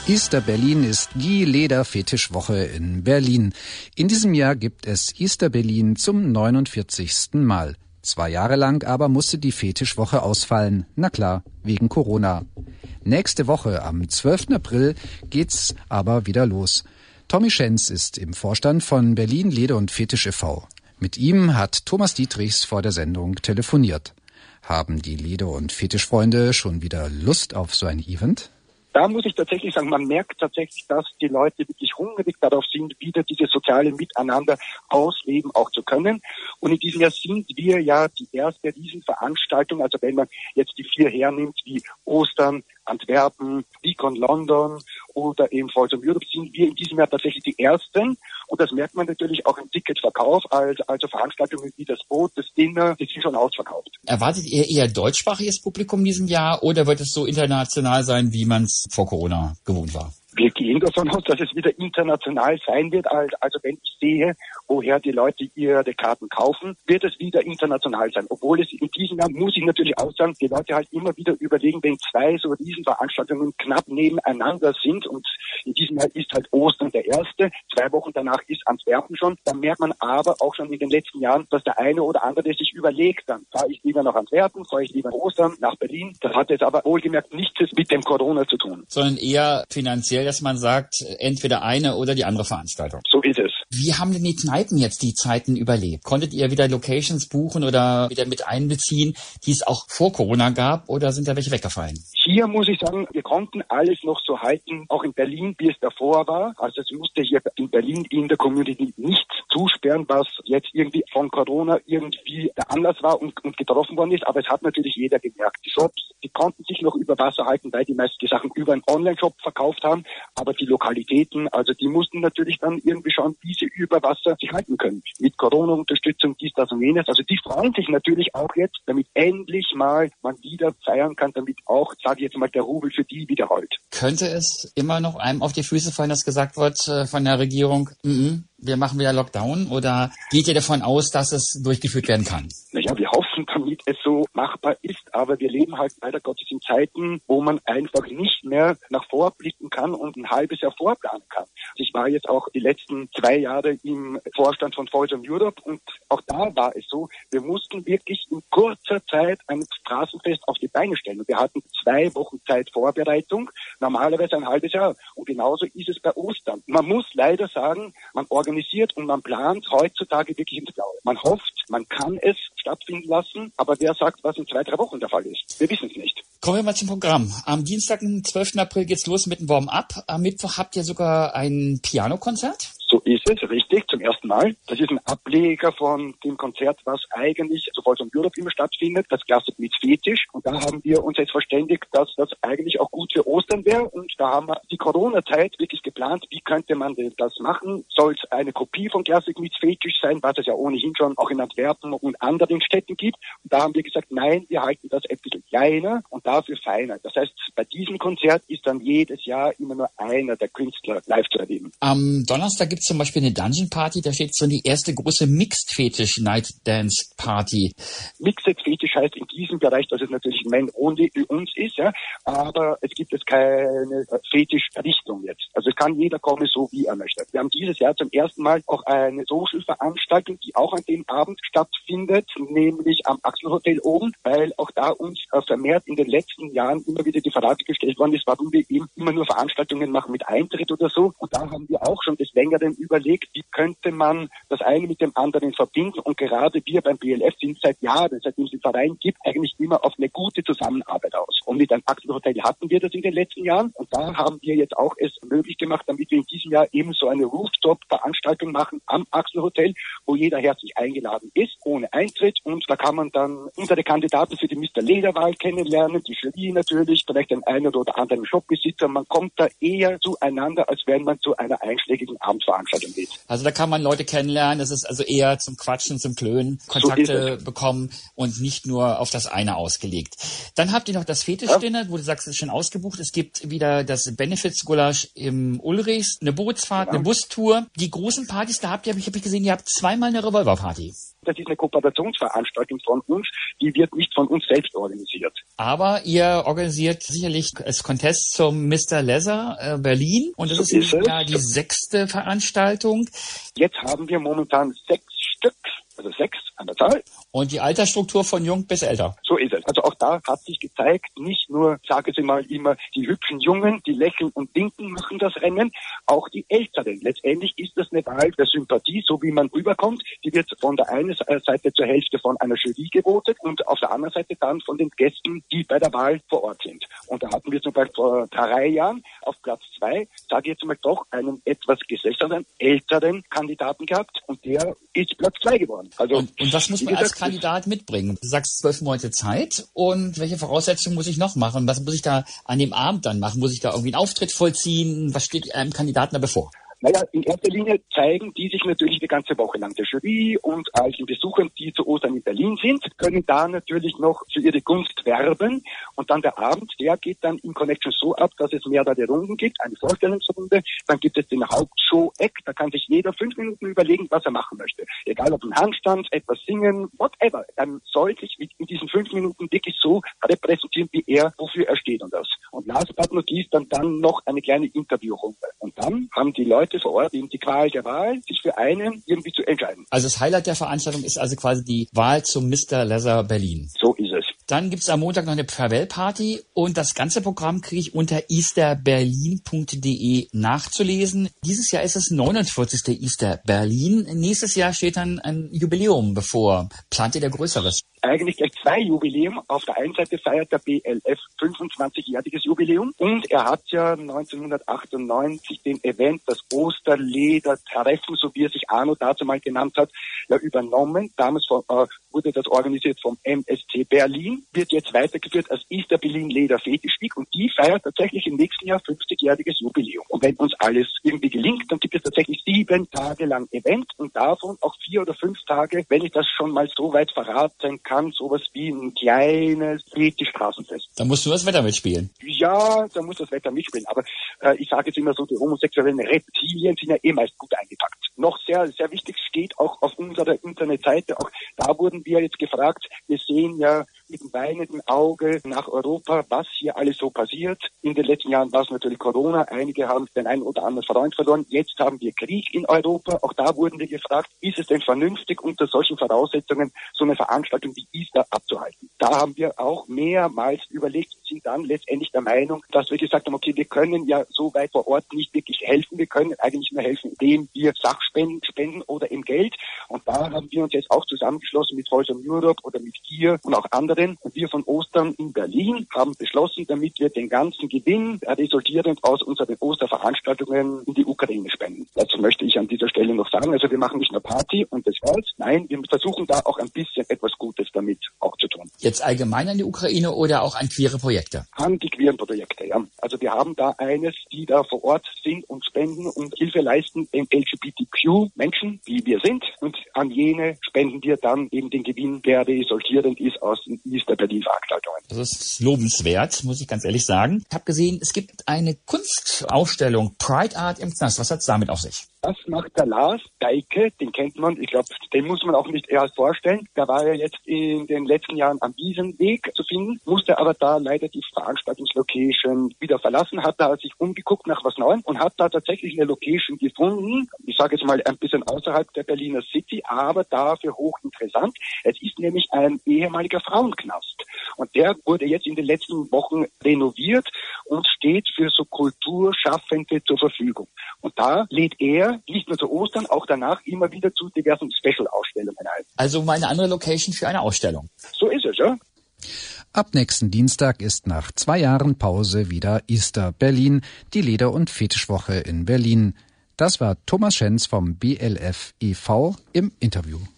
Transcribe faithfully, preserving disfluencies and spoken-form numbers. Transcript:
Easter Berlin ist die Lederfetischwoche in Berlin. In diesem Jahr gibt es Easter Berlin zum neunundvierzigsten Mal. Zwei Jahre lang aber musste die Fetischwoche ausfallen. Na klar, wegen Corona. Nächste Woche, am zwölften April, geht's aber wieder los. Tommy Schenz ist im Vorstand von Berlin Leder und Fetisch e V Mit ihm hat Thomas Dietrichs vor der Sendung telefoniert. Haben die Leder- und Fetischfreunde schon wieder Lust auf so ein Event? Da muss ich tatsächlich sagen, man merkt tatsächlich, dass die Leute wirklich hungrig darauf sind, wieder dieses soziale Miteinander ausleben auch zu können. Und in diesem Jahr sind wir ja die erste Riesenveranstaltung, also wenn man jetzt die vier hernimmt, wie Ostern, Antwerpen, Beacon London oder eben Folsom Europe, sind wir in diesem Jahr tatsächlich die Ersten. Und das merkt man natürlich auch im Ticketverkauf, also, also Veranstaltungen wie das Boot, das Dinner, die sind schon ausverkauft. Erwartet ihr eher deutschsprachiges Publikum in diesem Jahr oder wird es so international sein, wie man es vor Corona gewohnt war? Wir gehen davon aus, dass es wieder international sein wird. Also wenn ich sehe, woher die Leute ihre Karten kaufen, wird es wieder international sein. Obwohl es in diesem Jahr, muss ich natürlich auch sagen, die Leute halt immer wieder überlegen, wenn zwei so Riesenveranstaltungen knapp nebeneinander sind und in diesem Jahr ist halt Ostern der erste, zwei Wochen danach ist Antwerpen schon, dann merkt man aber auch schon in den letzten Jahren, dass der eine oder andere sich überlegt, dann fahre ich lieber nach Antwerpen, fahre ich lieber nach Ostern, nach Berlin. Das hat jetzt aber wohlgemerkt nichts mit dem Corona zu tun. Sondern eher finanziell, dass man sagt, entweder eine oder die andere Veranstaltung. So ist es. Wie haben denn die Kneipen jetzt die Zeiten überlebt? Konntet ihr wieder Locations buchen oder wieder mit einbeziehen, die es auch vor Corona gab, oder sind da welche weggefallen? Hier muss ich sagen, wir konnten alles noch so halten, auch in Berlin, wie es davor war. Also es musste hier in Berlin in der Community nichts zusperren, was jetzt irgendwie von Corona irgendwie der Anlass war und, und getroffen worden ist. Aber es hat natürlich jeder gemerkt. Die Shops, die konnten sich noch über Wasser halten, weil die meisten Sachen über einen Online-Shop verkauft haben. Aber die Lokalitäten, also die mussten natürlich dann irgendwie schauen, wie sie über Wasser sich halten können. Mit Corona-Unterstützung, dies, das und jenes. Also die freuen sich natürlich auch jetzt, damit endlich mal man wieder feiern kann, damit auch, sage ich jetzt mal, der Rubel für die wieder rollt. Könnte es immer noch einem auf die Füße fallen, dass gesagt wird äh, von der Regierung, m-m, wir machen wieder Lockdown, oder geht ihr davon aus, dass es durchgeführt werden kann? Naja, wir hoffen, damit es so machbar ist, aber wir leben halt leider Gottes in Zeiten, wo man einfach nicht mehr nach vorblicken kann und ein halbes Jahr vorplanen kann. Ich war jetzt auch die letzten zwei Jahre im Vorstand von Folsom Europe und auch da war es so, wir mussten wirklich in kurzer Zeit ein Straßenfest auf die Beine stellen. Wir hatten zwei Wochen Zeit Vorbereitung, normalerweise ein halbes Jahr. Und genauso ist es bei Ostern. Man muss leider sagen, man organisiert und man plant heutzutage wirklich ins Blaue. Man hofft, man kann es stattfinden lassen, aber wer sagt, was in zwei, drei Wochen der Fall ist? Wir wissen es nicht. Kommen wir mal zum Programm. Am Dienstag, den zwölften April, geht's los mit dem Warm-up. Am Mittwoch habt ihr sogar ein Pianokonzert? So ist es, richtig, zum ersten Mal. Das ist ein Ableger von dem Konzert, was eigentlich so Folsom Europe immer stattfindet, das Classic Meets Fetisch. Und da haben wir uns jetzt verständigt, dass das eigentlich auch gut für Ostern wäre. Und da haben wir die Corona-Zeit wirklich geplant, wie könnte man das machen? Soll es eine Kopie von Classic Meets Fetisch sein, was es ja ohnehin schon auch in Antwerpen und anderen Städten gibt? Und da haben wir gesagt, nein, wir halten das ein bisschen kleiner und dafür feiner. Das heißt, bei diesem Konzert ist dann jedes Jahr immer nur einer der Künstler live zu erleben. Am Donnerstag gibt es zum Beispiel eine Dungeon Party, da steht so die erste große Mixed Fetish Night Dance Party. Mixed Fetish heißt in diesem Bereich, dass es natürlich Men Only für uns ist, ja, aber es gibt jetzt keine Fetischrichtung jetzt. Also es kann jeder kommen, so wie er möchte. Wir haben dieses Jahr zum ersten Mal auch eine Social-Veranstaltung, die auch an dem Abend stattfindet, nämlich am Axel Hotel oben, weil auch da uns äh, vermehrt in den letzten Jahren immer wieder die Frage gestellt worden ist, warum wir eben immer nur Veranstaltungen machen mit Eintritt oder so. Und da haben wir auch schon des Längeren überlegt, wie könnte man das eine mit dem anderen verbinden. Und gerade wir beim B L F sind seit Jahren, seitdem es den Verein gibt, eigentlich immer auf eine gute Zusammenarbeit aus. Und mit einem Axel Hotel hatten wir das in den letzten Jahren. Und da haben wir jetzt auch es möglich gemacht, damit wir in diesem Jahr eben so eine Rooftop-Veranstaltung machen am Axel Hotel, wo jeder herzlich eingeladen ist, ohne Eintritt. Und da kann man dann unsere Kandidaten für die Mister Lederwahl kennenlernen, die Jury natürlich, vielleicht den einen oder anderen Shopbesitzer. Man kommt da eher zueinander, als wenn man zu einer einschlägigen Abendveranstaltung geht. Also da kann man Leute kennenlernen, das ist also eher zum Quatschen, zum Klönen, Kontakte so bekommen und nicht nur auf das eine ausgelegt. Dann habt ihr noch das Fetischdinner, ja, wo du sagst, es ist schon ausgebucht. Es gibt wieder das Benefits-Gulasch im Ulrichs, eine Bootsfahrt, ja, eine Bustour. Die großen Partys, da habt ihr, hab ich, hab ich gesehen, ihr habt zweimal eine Revolverparty. Das ist eine Kooperationsveranstaltung von uns, die wird nicht von uns selbst organisiert. Aber ihr organisiert sicherlich das Contest zum Mister Leather äh, Berlin und das so ist, ist ja die sechste Veranstaltung. Jetzt haben wir momentan sechs Stück, also sechs an der Zahl. Und die Altersstruktur von jung bis älter. So ist es. Also auch da hat sich gezeigt, nicht nur, sage ich mal immer, die hübschen Jungen, die lächeln und winken, machen das Rennen, auch die Älteren. Letztendlich ist das eine Wahl der Sympathie, so wie man rüberkommt. Die wird von der einen Seite zur Hälfte von einer Jury gewotet und auf der anderen Seite dann von den Gästen, die bei der Wahl vor Ort sind. Und da hatten wir zum Beispiel vor drei Jahren auf Platz zwei, sage ich jetzt mal doch, einen etwas gesessenen, älteren Kandidaten gehabt und der ist Platz zwei geworden. Also, und, und was muss man als Kandidat mitbringen? Du sagst zwölf Monate Zeit und welche Voraussetzungen muss ich noch machen? Was muss ich da an dem Abend dann machen? Muss ich da irgendwie einen Auftritt vollziehen? Was steht einem Kandidaten da bevor? Naja, in erster Linie zeigen die sich natürlich die ganze Woche lang der Jury und all den Besuchern, die zu Ostern in Berlin sind, können da natürlich noch für ihre Gunst werben. Und dann der Abend, der geht dann in Connection so ab, dass es mehrere Runden gibt, eine Vorstellungsrunde. Dann gibt es den Hauptshow-Eck, da kann sich jeder fünf Minuten überlegen, was er machen möchte. Egal ob ein Handstand, etwas singen, whatever. Dann soll sich in diesen fünf Minuten wirklich so repräsentieren, wie er, wofür er steht und das. Und last but not least dann, dann noch eine kleine Interviewrunde. Und dann haben die Leute vor Ort eben die Qual der Wahl, sich für einen irgendwie zu entscheiden. Also das Highlight der Veranstaltung ist also quasi die Wahl zum Mister Leather Berlin. So ist es. Dann gibt's am Montag noch eine Farewell-Party und das ganze Programm kriege ich unter easter berlin punkt de nachzulesen. Dieses Jahr ist es neunundvierzigste Easter Berlin. Nächstes Jahr steht dann ein Jubiläum bevor. Plant ihr da Größeres? Eigentlich gleich zwei Jubiläum. Auf der einen Seite feiert der B L F fünfundzwanzigjähriges Jubiläum und er hat ja neunzehnhundertachtundneunzig den Event, das Osterleder-Treffen, so wie er sich Arno dazu mal genannt hat, ja übernommen. Damals von, äh, wurde das organisiert vom M S C Berlin, wird jetzt weitergeführt als Easter Berlin Leder Fetisch Week und die feiert tatsächlich im nächsten Jahr fünfzigjähriges Jubiläum. Und wenn uns alles irgendwie gelingt, dann gibt es tatsächlich sieben Tage lang Event und davon auch vier oder fünf Tage, wenn ich das schon mal so weit verraten kann, sowas wie ein kleines Fetisch-Straßenfest. Da musst du das Wetter mitspielen. Ja, da muss das Wetter mitspielen. Aber äh, ich sage jetzt immer so, die homosexuellen Reptilien sind ja eh meist gut eingepackt. Noch sehr, sehr wichtig steht auch auf unserer Internetseite, auch da wurden wir jetzt gefragt, wir sehen ja mit dem weinenden Auge nach Europa, was hier alles so passiert. In den letzten Jahren war es natürlich Corona, einige haben den einen oder anderen Freund verloren, jetzt haben wir Krieg in Europa, auch da wurden wir gefragt, ist es denn vernünftig, unter solchen Voraussetzungen so eine Veranstaltung wie Easter abzuhalten. Da haben wir auch mehrmals überlegt, sind dann letztendlich der Meinung, dass wir gesagt haben, okay, wir können ja so weit vor Ort nicht wirklich helfen, wir können eigentlich nur helfen, indem wir Sachspenden spenden oder im Geld. Und da haben wir uns jetzt auch zusammengeschlossen mit Voice of Europe oder mit Gier und auch anderen. Und wir von Ostern in Berlin haben beschlossen, damit wir den ganzen Gewinn resultierend aus unseren Osterveranstaltungen in die Ukraine spenden. Dazu möchte ich an dieser Stelle noch sagen, also wir machen nicht nur Party und das war's. Nein, wir versuchen da auch ein bisschen etwas Gutes damit auch zu tun. Jetzt allgemein an die Ukraine oder auch an queere Projekte? An die queeren Projekte, ja. Also wir haben da eines, die da vor Ort sind und spenden und Hilfe leisten, den L G B T Q-Menschen, wie wir sind. Und an jene spenden wir dann eben den Gewinn, der resultierend ist aus den Easter Berlin-Veranstaltungen. Das ist lobenswert, muss ich ganz ehrlich sagen. Ich habe gesehen, es gibt eine Kunstausstellung Pride Art im Knast. Was hat es damit auf sich? Das macht der Lars Deike, den kennt man, ich glaube, den muss man auch nicht erst vorstellen. Der war ja jetzt in den letzten Jahren am Wiesenweg zu finden, musste aber da leider die Veranstaltungslocation wieder verlassen, hat da sich umgeguckt nach was Neuem und hat da tatsächlich eine Location gefunden. Ich sage jetzt mal ein bisschen außerhalb der Berliner City, aber dafür hochinteressant. Es ist nämlich ein ehemaliger Frauenknast und der wurde jetzt in den letzten Wochen renoviert und steht für so Kulturschaffende zur Verfügung. Und da lädt er nicht nur zu Ostern, auch danach immer wieder zu diversen Special-Ausstellungen ein. Also mal eine andere Location für eine Ausstellung. So ist es, ja. Ab nächsten Dienstag ist nach zwei Jahren Pause wieder Easter Berlin, die Leder- und Fetischwoche in Berlin. Das war Thomas Schenz vom B L F e V im Interview.